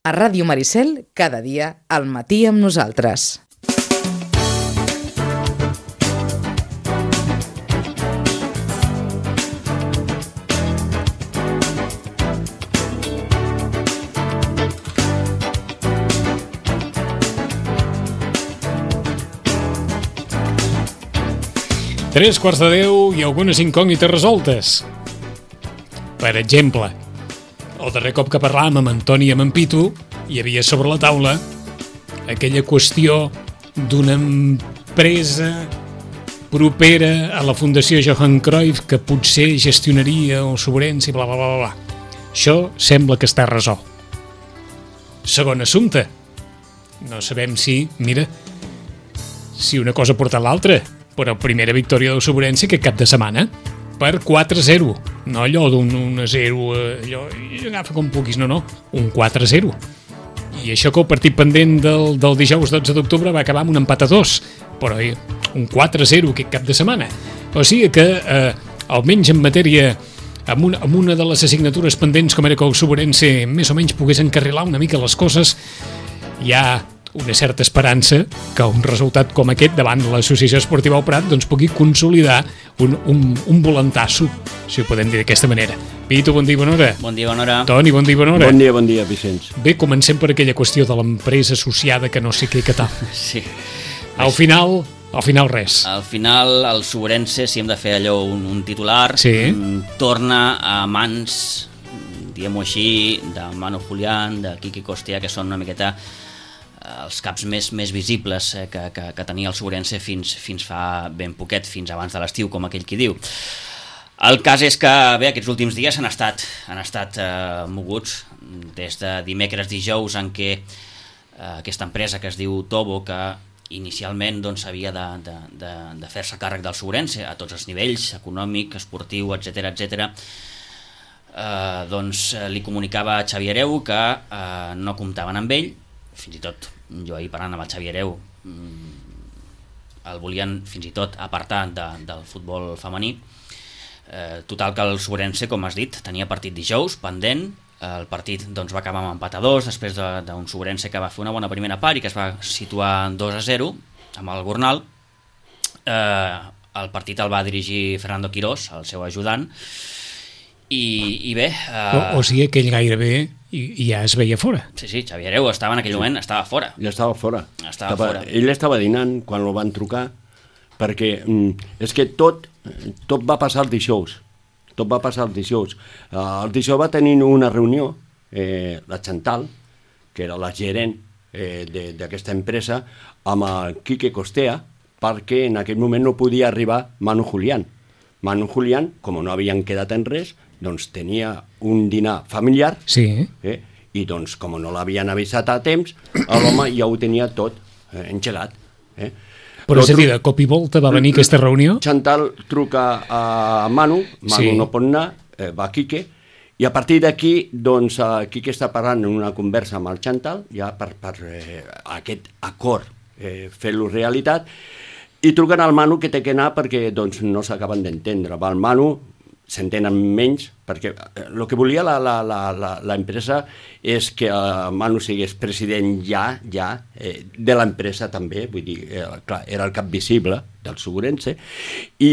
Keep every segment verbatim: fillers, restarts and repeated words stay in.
A Ràdio Maricel, cada dia, al matí amb nosaltres. Tres quarts de deu i algunes incògnites resoltes. Per exemple, el darrer cop que parlàvem amb Antoni i amb en Pitu, hi havia sobre la taula aquella qüestió d'una empresa propera a la Fundació Johan Cruyff que potser gestionaria el Sobrense i bla, bla, bla, bla. Això sembla que està resolt. Segon assumpte. No sabem si, mira, si una cosa porta l'altra, però primera victòria del Sobrense aquest cap de setmana per quatre a zero, no allò d'un un a zero, allò, agafa com puguis, no, no, un quatre a zero. I això que el partit pendent del, del dijous dotze d'octubre va acabar amb un empat a dos, però un quatre a zero aquest cap de setmana. O sigui que, eh, almenys en matèria, amb una, amb una de les assignatures pendents com era que el Sobrense més o menys pogués encarrilar una mica les coses, hi ha una certa esperança que un resultat com aquest davant l'Associació Esportiva del Prat doncs pugui consolidar un, un, un volentasso, si ho podem dir d'aquesta manera. Pitu, bon dia i bona hora. Bon dia, bona hora. Toni, bon dia i bona hora. Bon dia, bon dia, Vicenç. Bé, comencem per aquella qüestió de l'empresa associada que no sé què, què tal. Sí. Al final, al final res. Al final, el Sobrense, si hem de fer allò un, un titular, sí. torna a mans, diguem-ho així, de Manu Julián, de Quique Costea, que són una miqueta els caps més, més visibles eh, que, que, que tenia el Sobrense fins, fins fa ben poquet, fins abans de l'estiu, com aquell qui diu. El cas és que, bé, aquests últims dies han estat, han estat eh, moguts des de dimecres, dijous, en què eh, aquesta empresa que es diu Tobo, que inicialment doncs, havia de, de, de, de fer-se càrrec del Sobrense a tots els nivells, econòmic, esportiu, etcètera, etcètera, eh, doncs eh, li comunicava a Xavi Hereu que eh, no comptaven amb ell. Fins i tot, jo ahir parlant amb el Xavi Hereu, el volien fins i tot apartar de, del futbol femení. Eh, total que el Sobrense, com has dit, tenia partit dijous, pendent. El partit doncs, va acabar amb empat a dos, després d'un Sobrense que va fer una bona primera part i que es va situar dos a zero amb el Gornal. Eh, el partit el va dirigir Fernando Quirós, el seu ajudant, i, i bé... Eh... O, o sigui que ell gairebé i, i ja es veia fora. Sí, sí, Xavi Hereu estava en aquell moment, estava fora. Ja estava fora. Estava, estava fora. Ell estava dinant quan el van trucar, perquè mm, és que tot, tot va passar el dijous. Tot va passar el dijous. Uh, el dijous va tenir una reunió, eh, la Chantal, que era la gerent eh, d'aquesta empresa, amb el Quique Costea, perquè en aquell moment no podia arribar Manu Julián. Manu Julián, com no havien quedat en res, doncs tenia un dinar familiar, sí. eh? I doncs com no l'havien avisat a temps, l'home ja ho tenia tot eh, engegat. Eh? Però és a dir, de cop i volta va venir aquesta reunió? Chantal truca a Manu, Manu sí. no pot anar, eh, va Quique, i a partir d'aquí, doncs, eh, Quique està parlant en una conversa amb el Chantal, ja per, per eh, aquest acord eh, fer-lo realitat, i truquen al Manu que té que anar perquè doncs, no s'acaben d'entendre. El Manu s'entenen menys, perquè el que volia la, la, la, la, la empresa és que uh, Manu sigués president ja, ja eh, de l'empresa també, vull dir, eh, clar, era el cap visible del Sobrense, i,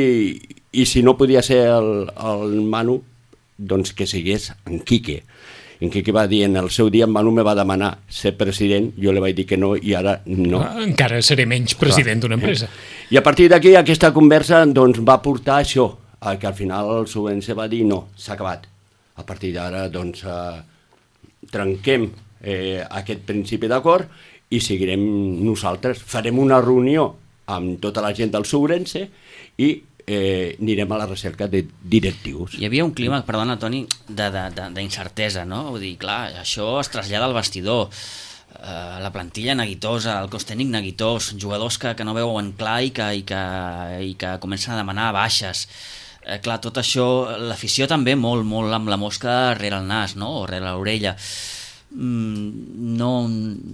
i si no podia ser el, el Manu, doncs que sigués en Quique. En Quique va dir, en el seu dia en Manu me va demanar ser president, jo li vaig dir que no, i ara no. Encara seré menys president d'una empresa. I a partir d'aquí aquesta conversa doncs, va portar això, que al final el Sobrense va dir no, s'ha acabat. A partir d'ara doncs eh, trenquem eh, aquest principi d'acord i seguirem nosaltres. Farem una reunió amb tota la gent del Sobrense i eh, anirem a la recerca de directius. Hi havia un clima, perdona Toni, d'incertesa, no? Vull dir, clar, això es trasllada al vestidor. Uh, la plantilla neguitosa, el cos tècnic neguitós, jugadors que, que no veuen clar i que, i que, i que comencen a demanar baixes. Eh, clar, tot això, l'afició també molt, molt amb la mosca rere el nas, no? O rere l'orella. Mm, no,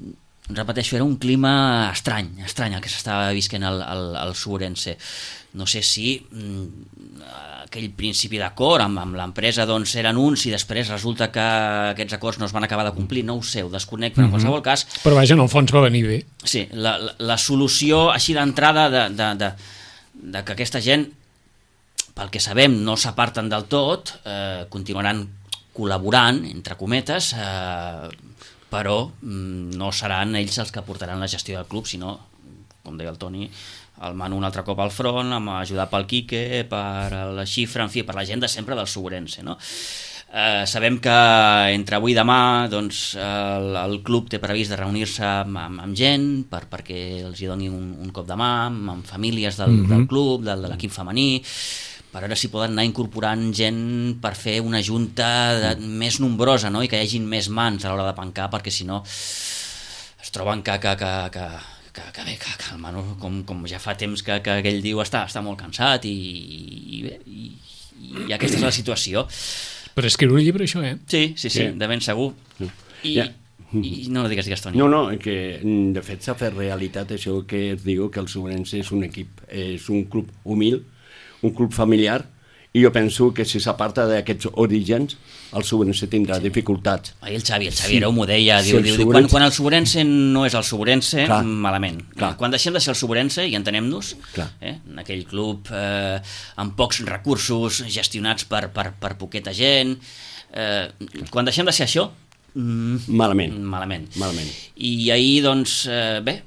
repeteixo, era un clima estrany, estrany el que s'estava visquent al, al, al Suborense. No sé si mm, aquell principi d'acord amb, amb l'empresa doncs eren uns i després resulta que aquests acords no es van acabar de complir, no ho sé, ho desconec, però en qualsevol cas... Però vaja, en el fons va venir bé. Sí, la, la, la solució així d'entrada de, de, de, de que aquesta gent, pel que sabem, no s'aparten del tot, eh, continuaran col·laborant, entre cometes, eh, però mm, no seran ells els que portaran la gestió del club, sinó, com deia el Toni, el Manu un altre cop al front, amb ajudar pel Quique, per la xifra, en fi, per la gent de sempre del Suborense, no? Eh, sabem que entre avui i demà doncs, el, el club té previst de reunir-se amb, amb, amb gent per, perquè els hi doni un, un cop de mà, amb, amb famílies del, mm-hmm. del club, del, de l'equip femení, per veure si poden anar incorporant gent per fer una junta de, més nombrosa, no? I que hi hagin més mans a l'hora de pencar, perquè si no es troben que... que, que, que Que, que bé, que, que el Manu, com, com ja fa temps que, que ell diu, està, està molt cansat i, i bé, i, i aquesta és la situació. Per escriure un llibre, això, eh? Sí, sí, sí, sí. De ben segur. I, ja. i no, no digues, digues, Toni. No, no, que de fet s'ha fet realitat això que es diu que el Suborense és un equip, és un club humil, un club familiar, i jo penso que si s'aparta d'aquests orígens el Suborense tindrà sí. dificultats. Ahir el Xavi, el Xavi sí. Areu m'ho deia, diu, sí, diu, Suborense... quan, quan el Suborense no és el Suborense, clar, malament. Clar. Quan deixem de ser el Suborense, i entenem-nos, eh, en aquell club eh, amb pocs recursos, gestionats per, per, per poqueta gent, eh, quan deixem de ser això, mm, malament. malament. Malament. I ahir, doncs, eh, bé,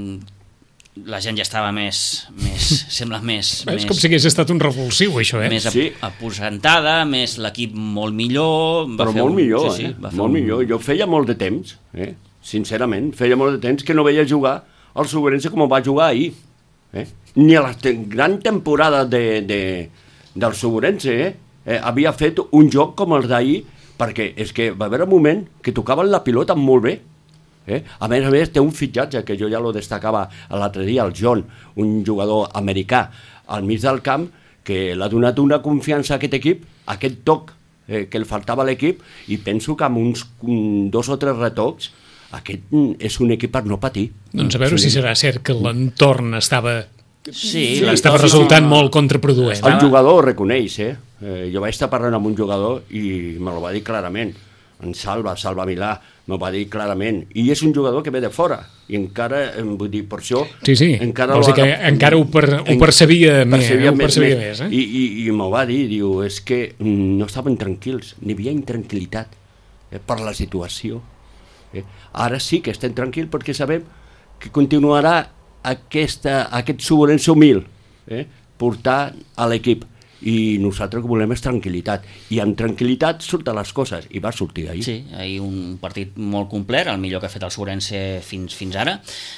la gent ja estava més, més sembla més... És més, com si hagués estat un revulsiu, això, eh? Més sí. aposentada, més l'equip molt millor... Va Però fer molt un, millor, sí, sí, eh? Va fer molt un... millor. Jo feia molt de temps, eh? Sincerament, feia molt de temps que no veia jugar el Suborense com va jugar ahir. Eh? Ni a la te gran temporada de, de, del Suborense eh? Eh, havia fet un joc com el d'ahir, perquè és que va haver un moment que tocaven la pilota molt bé. Eh? A més a més té un fitxatge que jo ja lo destacava l'altre dia, el John, un jugador americà al mig del camp que l'ha donat una confiança a aquest equip, aquest toc eh, que li faltava a l'equip, i penso que amb uns un, dos o tres retocs aquest és un equip per no patir. Doncs a veure sí. si serà cert que l'entorn estava sí, sí, estava resultant sí, molt contraproduent. El jugador ho reconeix, eh? eh? Jo vaig estar parlant amb un jugador i me lo va dir clarament, en Salva, Salva Milà, m'ho va dir clarament, i és un jugador que ve de fora, i encara, vull dir, per això... Sí, sí, encara vols dir que encara ho, per, ho percebia, en, més, percebia, ho percebia més, més, eh? I, i, i m'ho va dir, diu, és que no estaven tranquils, n'hi havia intranquil·litat eh, per la situació. Eh? Ara sí que estem tranquils perquè sabem que continuarà aquesta, aquest Suborense humil, eh? portar a l'equip. I nosaltres que volem és tranquil·litat, i amb tranquil·litat surten les coses, i va sortir d'ahir. Sí, ahir un partit molt complet, el millor que ha fet el Suborense fins, fins ara,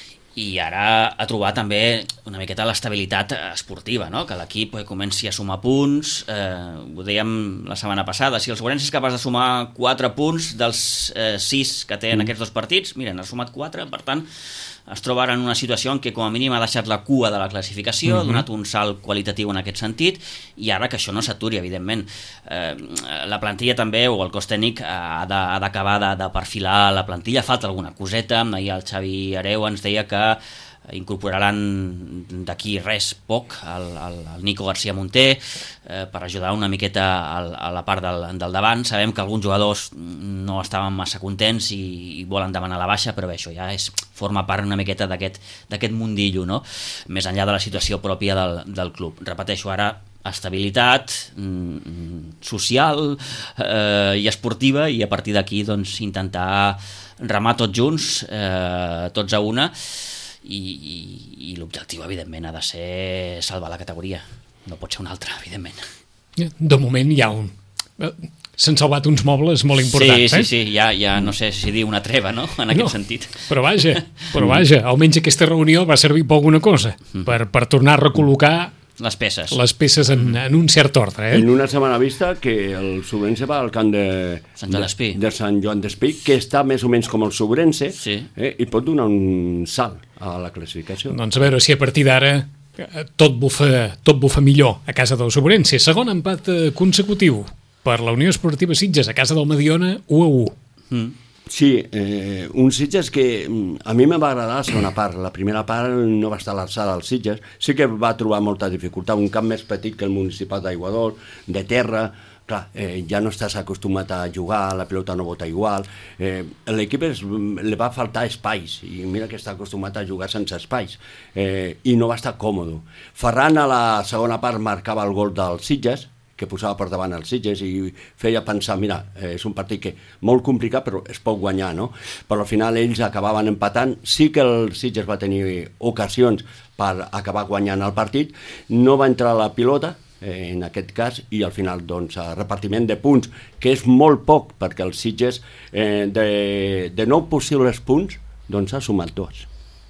i ara ha trobat també una miqueta l'estabilitat esportiva, no? Que l'equip comenci a sumar punts, eh, ho dèiem la setmana passada, si el Suborense és capaç de sumar quatre punts dels eh, sis que té en mm. aquests dos partits, miren, ha sumat quatre, per tant es troba ara en una situació en què com a mínim ha deixat la cua de la classificació, mm-hmm. ha donat un salt qualitatiu en aquest sentit, i ara que això no s'aturi, evidentment. Eh, la plantilla també, o el cos tècnic, ha d'acabar de, de perfilar la plantilla, falta alguna coseta, ahir el Xavi Areu ens deia que incorporaran d'aquí res poc el, el, el Nico García Monter eh, per ajudar una miqueta al, a la part del, del davant. Sabem que alguns jugadors no estaven massa contents i, i volen demanar la baixa, però bé, això ja és, forma part una miqueta d'aquest d'aquest mundillo, no? Més enllà de la situació pròpia del, del club. Repeteixo, ara estabilitat mm, social eh, i esportiva, i a partir d'aquí doncs, intentar remar tots junts, eh, tots a una, i, i, i l'objectiu evidentment ha de ser salvar la categoria, no pot ser un altre, evidentment. De moment hi ha un... s'han salvat uns mobles molt importants, sí, eh? Sí, sí, ja, ja no sé si dir una treva, no?, en aquest no, sentit. Però vaja, però vaja, almenys aquesta reunió va servir per alguna cosa, mm. per, per tornar a recol·locar les peces, les peces en, en un cert ordre, eh? En una setmana vista que el Suborense va al camp de Sant Joan d'Espí, de, de Sant Joan d'Espí, que està més o menys com el Suborense, sí. eh, i pot donar un salt a la classificació. Doncs a veure si a partir d'ara tot bufa, tot bufa millor a casa del Suborense. Segon empat consecutiu per la Unió Esportiva Sitges a casa del Mediona, u a u. Mm. Sí, eh, un Sitges que a mi me va agradar la segona part. La primera part no va estar a l'alçada del Sitges. Sí que va trobar molta dificultat. Un camp més petit que el municipal d'Aiguador, de terra. Clar, eh, ja no estàs acostumat a jugar, la pilota no bota igual. Eh, l'equip es, li va faltar espais, i mira que està acostumat a jugar sense espais. Eh, I no va estar còmode. Ferran a la segona part marcava el gol del Sitges, que posava per davant els Sitges i feia pensar, mira, eh, és un partit que molt complicat però es pot guanyar, no? Però al final ells acabaven empatant. Sí que el Sitges va tenir ocasions per acabar guanyant el partit, no va entrar la pilota eh, en aquest cas, i al final doncs repartiment de punts, que és molt poc perquè el Sitges eh, de, de nou possibles punts doncs ha sumat dos.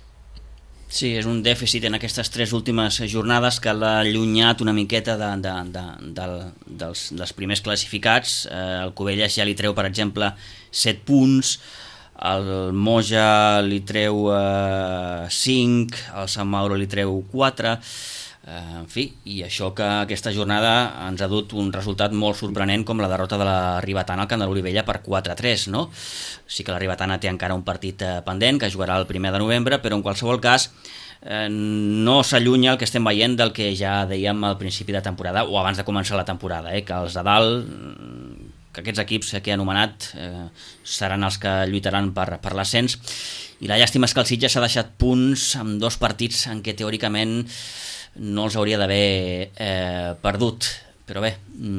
Sí, és un dèficit en aquestes tres últimes jornades que l'ha allunyat una miqueta de, de, de, de, dels, dels primers classificats. Eh, el Cubelles ja li treu, per exemple, set punts, el Moja li treu eh, cinc, el Sant Mauro li treu quatre, eh, en fi, i això que aquesta jornada ens ha dut un resultat molt sorprenent com la derrota de la Ribetana al Camp de l'Olivella per quatre a tres, no? Sí que la Ribetana té encara un partit eh, pendent que jugarà el primer de novembre, però en qualsevol cas eh, no s'allunya el que estem veient del que ja dèiem al principi de temporada o abans de començar la temporada, eh, que els de dalt, que aquests equips que he anomenat eh, seran els que lluitaran per, per l'ascens, i la llàstima és que el Sitges s'ha deixat punts amb dos partits en què teòricament no els hauria d'haver eh, perdut, però bé,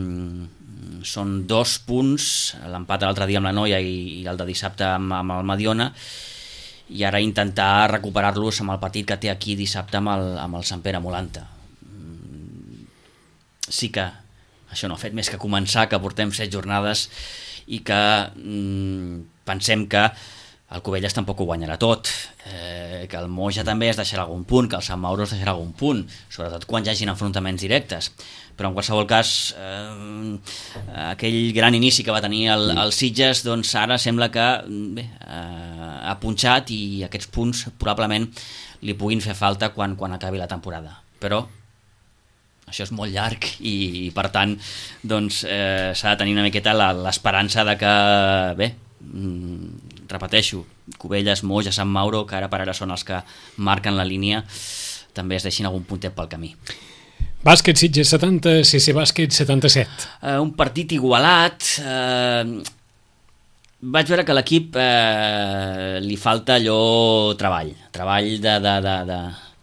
mm, són dos punts, l'empat l'altre dia amb la Noia i, i el de dissabte amb, amb el Mediona, i ara intentar recuperar-los amb el partit que té aquí dissabte amb el, amb el Sant Pere Molanta. Mm, sí que això no ha fet més que començar, que portem set jornades i que mm, pensem que el Cubelles tampoc ho guanyarà tot, eh, que el Moja també es deixarà algun punt, que el Sant Mauro es deixarà algun punt, sobretot quan hi hagin enfrontaments directes, però en qualsevol cas eh, aquell gran inici que va tenir el, el Sitges, doncs ara sembla que bé, eh, ha punxat, i aquests punts probablement li puguin fer falta quan, quan acabi la temporada, però això és molt llarg i per tant doncs, eh, s'ha de tenir una miqueta l'esperança de que bé, mm, repeteixo, Cubelles, Moja, Sant Mauro, que ara per ara són els que marquen la línia, també es deixin algun puntet pel camí. Bàsquet Sitges setanta, C C Bàsquet setanta-set. Uh, un partit igualat. Uh, vaig veure que a l'equip uh, li falta allò treball, treball de, de, de, de,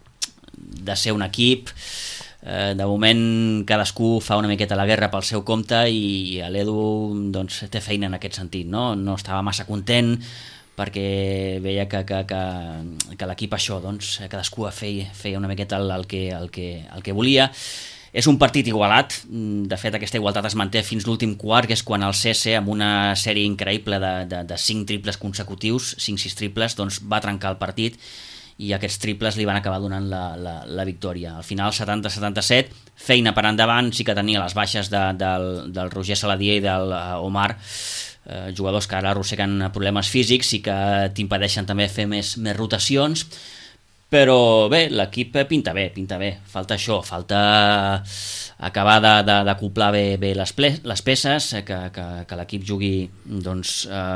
de ser un equip. Uh, de moment cadascú fa una miqueta la guerra pel seu compte, i l'Edu doncs, té feina en aquest sentit, no? No estava massa content perquè veia que, que, que, que l'equip això, doncs, cadascú feia, feia una miqueta el, el, que, el, que, el que volia. És un partit igualat, de fet aquesta igualtat es manté fins l'últim quart, que és quan el C S, amb una sèrie increïble de, de, de cinc triples consecutius, cinc sis triples, doncs va trencar el partit, i aquests triples li van acabar donant la, la, la victòria. Al final setanta a setanta-set, feina per endavant, sí que tenia les baixes de, del, del Roger Saladier i del Omar, eh, jugadors que ara arrosseguen problemes físics i que t'impedeixen també fer més, més rotacions, però bé, l'equip pinta bé, pinta bé, falta això, falta acabar d'acoplar bé, bé les, ple, les peces, que, que, que l'equip jugui doncs,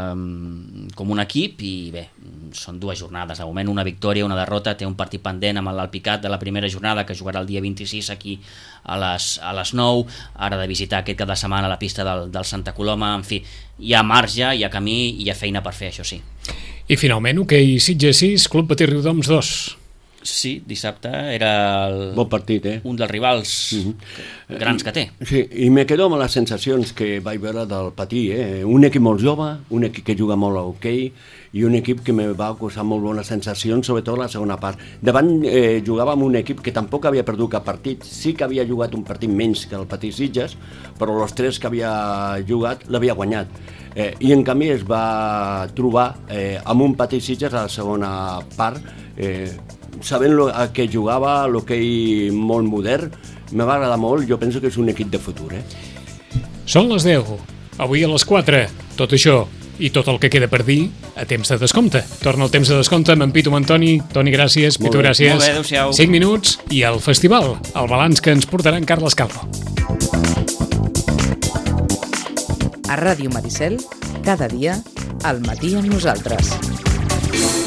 eh, com un equip, i bé, són dues jornades, de moment una victòria, una derrota, té un partit pendent amb l'Alpicat de la primera jornada, que jugarà el dia vint-i-sis aquí a les, a les nou, ara de visitar aquest cap de setmana la pista del, del Santa Coloma, en fi, hi ha marge, hi ha camí, i hi ha feina per fer, això sí. I finalment, hoquei Sitges sis, Club Patí Riudoms dos. Sí, dissabte era el, bon partit, eh? un dels rivals uh-huh. grans que té. Sí, i me quedo amb les sensacions que vaig veure del Patí, eh? Un equip molt jove, un equip que juga molt a hoquei, i un equip que me va causar molt bones sensacions, sobretot la segona part. Davant eh, jugava amb un equip que tampoc havia perdut cap partit, sí que havia jugat un partit menys que el Patí Sitges, però els tres que havia jugat l'havia guanyat. Eh, I en canvi es va trobar eh, amb un Patí Sitges a la segona part, eh, sabent lo, a què jugava, l'hoquei molt modern, me va agradar molt, jo penso que és un equip de futur. Eh? Són les deu, avui a les quatre, tot això i tot el que queda per dir a temps de descompte. Torna el temps de descompte amb en Pitu, amb en Toni. Toni, gràcies. Pitu, gràcies. Molt bé, adéu-siau. cinc minuts i el festival, el balanç que ens portarà en Carles Calvo. A Ràdio Maricel, cada dia, Al matí amb nosaltres.